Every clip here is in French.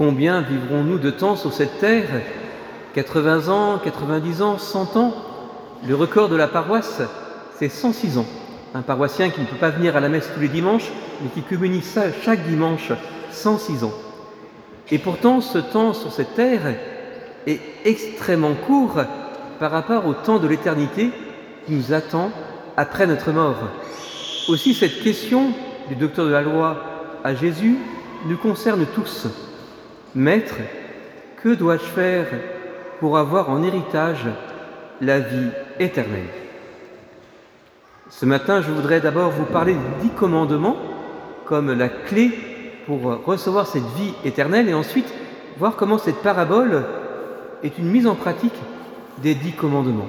combien vivrons-nous de temps sur cette terre? 80 ans, 90 ans, 100 ans? Le record de la paroisse, c'est 106 ans. Un paroissien qui ne peut pas venir à la messe tous les dimanches, mais qui communie ça chaque dimanche, 106 ans. Et pourtant, ce temps sur cette terre est extrêmement court par rapport au temps de l'éternité qui nous attend après notre mort. Aussi, cette question du docteur de la loi à Jésus nous concerne tous. Maître, que dois-je faire pour avoir en héritage la vie éternelle? Ce matin, je voudrais d'abord vous parler des 10 commandements comme la clé pour recevoir cette vie éternelle et ensuite voir comment cette parabole est une mise en pratique des 10 commandements.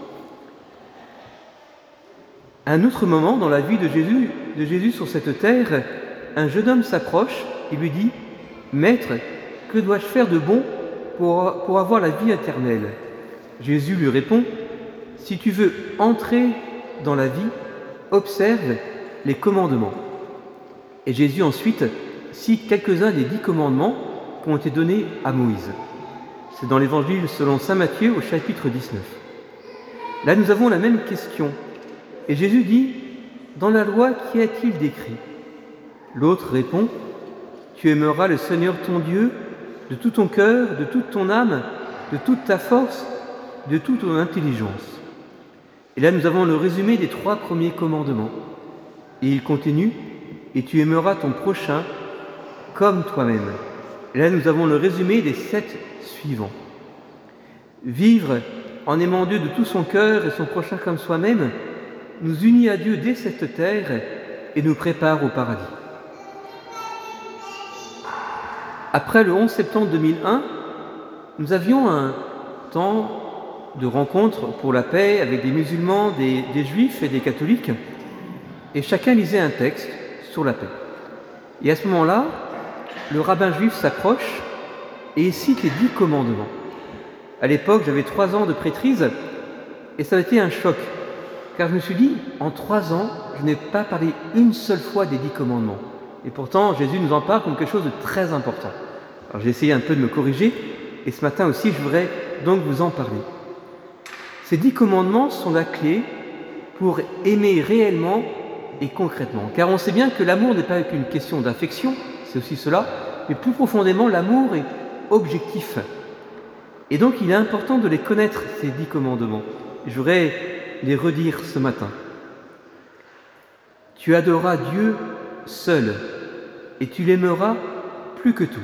À un autre moment dans la vie de Jésus sur cette terre, un jeune homme s'approche et lui dit « Maître, que dois-je faire de bon pour avoir la vie éternelle ?» Jésus lui répond « Si tu veux entrer dans la vie, observe les commandements. » Et Jésus ensuite cite quelques-uns des 10 commandements qui ont été donnés à Moïse. C'est dans l'Évangile selon saint Matthieu au chapitre 19. Là, nous avons la même question. Et Jésus dit « Dans la loi, qu'y a-t-il d'écrit ?» L'autre répond « Tu aimeras le Seigneur ton Dieu de tout ton cœur, de toute ton âme, de toute ta force, de toute ton intelligence. » Et là, nous avons le résumé des 3 premiers commandements. Et il continue « Et tu aimeras ton prochain comme toi-même. » Et là, nous avons le résumé des 7 suivants. Vivre en aimant Dieu de tout son cœur et son prochain comme soi-même nous unit à Dieu dès cette terre et nous prépare au paradis. Après le 11 septembre 2001, nous avions un temps de rencontre pour la paix avec des musulmans, des juifs et des catholiques, et chacun lisait un texte sur la paix. Et à ce moment-là, le rabbin juif s'approche et cite les 10 commandements. À l'époque, j'avais 3 ans de prêtrise et ça a été un choc, car je me suis dit, en 3 ans, je n'ai pas parlé une seule fois des 10 commandements. Et pourtant, Jésus nous en parle comme quelque chose de très important. Alors j'ai essayé un peu de me corriger, et ce matin aussi, je voudrais donc vous en parler. Ces 10 commandements sont la clé pour aimer réellement et concrètement. Car on sait bien que l'amour n'est pas qu'une question d'affection, c'est aussi cela, mais plus profondément, l'amour est objectif. Et donc, il est important de les connaître, ces 10 commandements. Je voudrais les redire ce matin. Tu adoreras Dieu seul et tu l'aimeras plus que tout.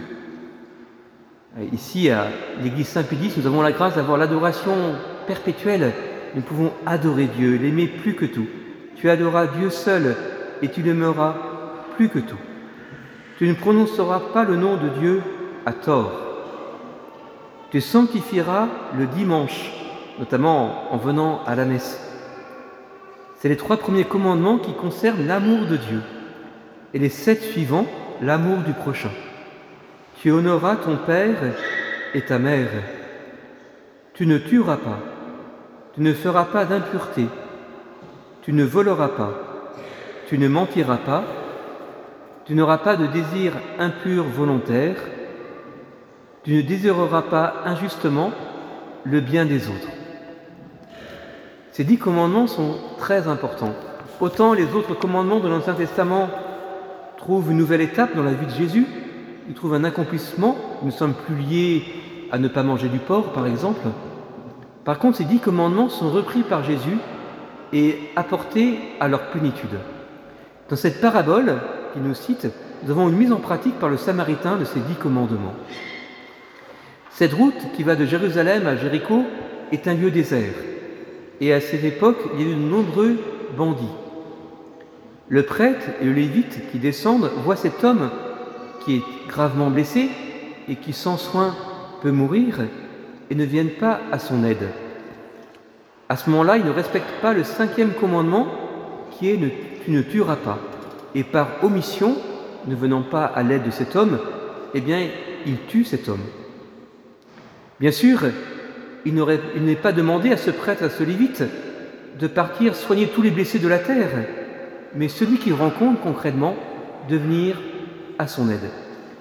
Ici, à l'église Saint-Pédis, nous avons la grâce d'avoir l'adoration perpétuelle. Nous pouvons adorer Dieu, l'aimer plus que tout. Tu adoreras Dieu seul et tu l'aimeras plus que tout. Tu ne prononceras pas le nom de Dieu à tort. Tu sanctifieras le dimanche, notamment en venant à la messe. C'est les 3 premiers commandements qui concernent l'amour de Dieu. Et les 7 suivants, l'amour du prochain. Tu honoreras ton père et ta mère. Tu ne tueras pas. Tu ne feras pas d'impureté. Tu ne voleras pas. Tu ne mentiras pas. Tu n'auras pas de désir impur volontaire. Tu ne désireras pas injustement le bien des autres. Ces 10 commandements sont très importants. Autant les autres commandements de l'Ancien Testament trouvent une nouvelle étape dans la vie de Jésus, ils trouvent un accomplissement, nous ne sommes plus liés à ne pas manger du porc, par exemple. Par contre, ces 10 commandements sont repris par Jésus et apportés à leur plénitude. Dans cette parabole qu'il nous cite, nous avons une mise en pratique par le Samaritain de ces 10 commandements. Cette route qui va de Jérusalem à Jéricho est un lieu désert. Et à cette époque, il y a eu de nombreux bandits. Le prêtre et le lévite qui descendent voient cet homme qui est gravement blessé et qui sans soin peut mourir et ne viennent pas à son aide. À ce moment-là, ils ne respectent pas le 5e commandement qui est « Tu ne tueras pas ». Et par omission, ne venant pas à l'aide de cet homme, eh bien, ils tuent cet homme. Bien sûr, il n'est pas demandé à ce prêtre, à ce lévite, de partir soigner tous les blessés de la terre, mais celui qu'il rencontre concrètement, de venir à son aide.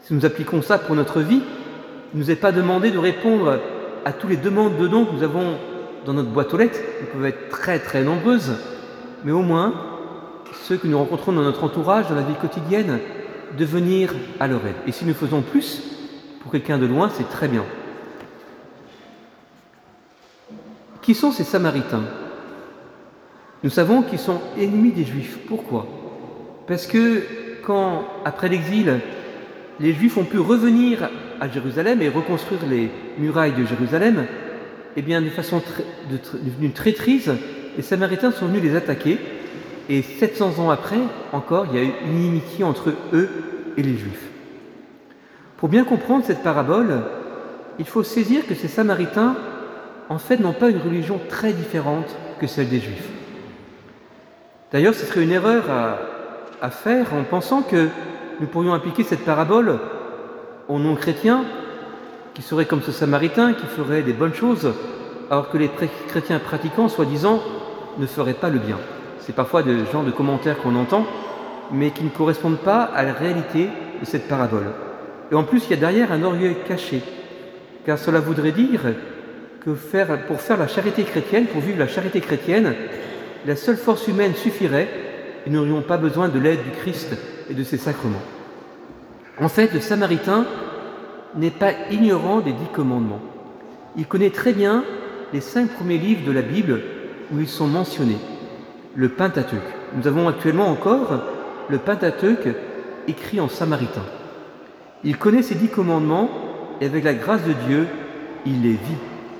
Si nous appliquons ça pour notre vie, il ne nous est pas demandé de répondre à toutes les demandes de dons que nous avons dans notre boîte aux lettres, qui peuvent être très très nombreuses, mais au moins ceux que nous rencontrons dans notre entourage, dans la vie quotidienne, de venir à leur aide. Et si nous faisons plus pour quelqu'un de loin, c'est très bien. Qui sont ces Samaritains? Nous savons qu'ils sont ennemis des Juifs. Pourquoi? Parce que quand, après l'exil, les Juifs ont pu revenir à Jérusalem et reconstruire les murailles de Jérusalem, eh bien, de façon devenue traîtrise, les Samaritains sont venus les attaquer. Et 700 ans après, encore, il y a eu une inimitié entre eux et les Juifs. Pour bien comprendre cette parabole, il faut saisir que ces Samaritains, en fait, n'ont pas une religion très différente que celle des Juifs. D'ailleurs, ce serait une erreur à faire en pensant que nous pourrions appliquer cette parabole aux non-chrétiens, qui seraient comme ce Samaritain, qui ferait des bonnes choses, alors que les chrétiens pratiquants, soi-disant, ne feraient pas le bien. C'est parfois des genres de commentaires qu'on entend, mais qui ne correspondent pas à la réalité de cette parabole. Et en plus, il y a derrière un orgueil caché, car cela voudrait dire que pour faire la charité chrétienne, pour vivre la charité chrétienne, la seule force humaine suffirait et nous n'aurions pas besoin de l'aide du Christ et de ses sacrements. En fait, le Samaritain n'est pas ignorant des 10 commandements. Il connaît très bien les 5 premiers livres de la Bible où ils sont mentionnés. Le Pentateuque. Nous avons actuellement encore le Pentateuque écrit en samaritain. Il connaît ces 10 commandements et avec la grâce de Dieu, il les vit,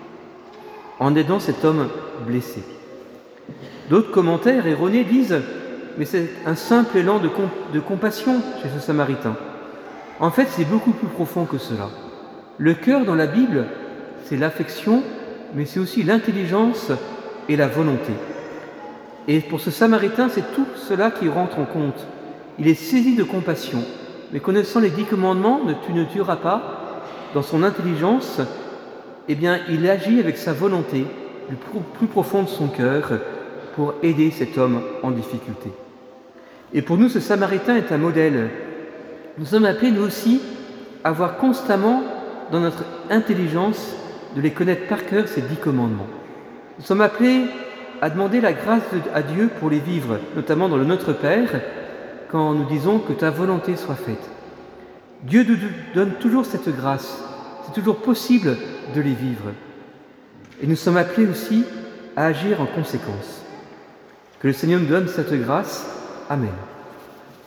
en aidant cet homme blessé. D'autres commentaires erronés disent « mais c'est un simple élan de compassion chez ce Samaritain ». En fait, c'est beaucoup plus profond que cela. Le cœur dans la Bible, c'est l'affection, mais c'est aussi l'intelligence et la volonté. Et pour ce Samaritain, c'est tout cela qui rentre en compte. Il est saisi de compassion, mais connaissant les 10 commandements, tu ne tueras pas, dans son intelligence, eh bien, il agit avec sa volonté, du plus profond de son cœur, pour aider cet homme en difficulté. Et pour nous, ce Samaritain est un modèle. Nous sommes appelés, nous aussi, à avoir constamment, dans notre intelligence, de les connaître par cœur, ces 10 commandements. Nous sommes appelés à demander la grâce à Dieu pour les vivre, notamment dans le Notre Père, quand nous disons que ta volonté soit faite. Dieu nous donne toujours cette grâce, c'est toujours possible de les vivre. Et nous sommes appelés aussi à agir en conséquence. Que le Seigneur nous donne cette grâce. Amen.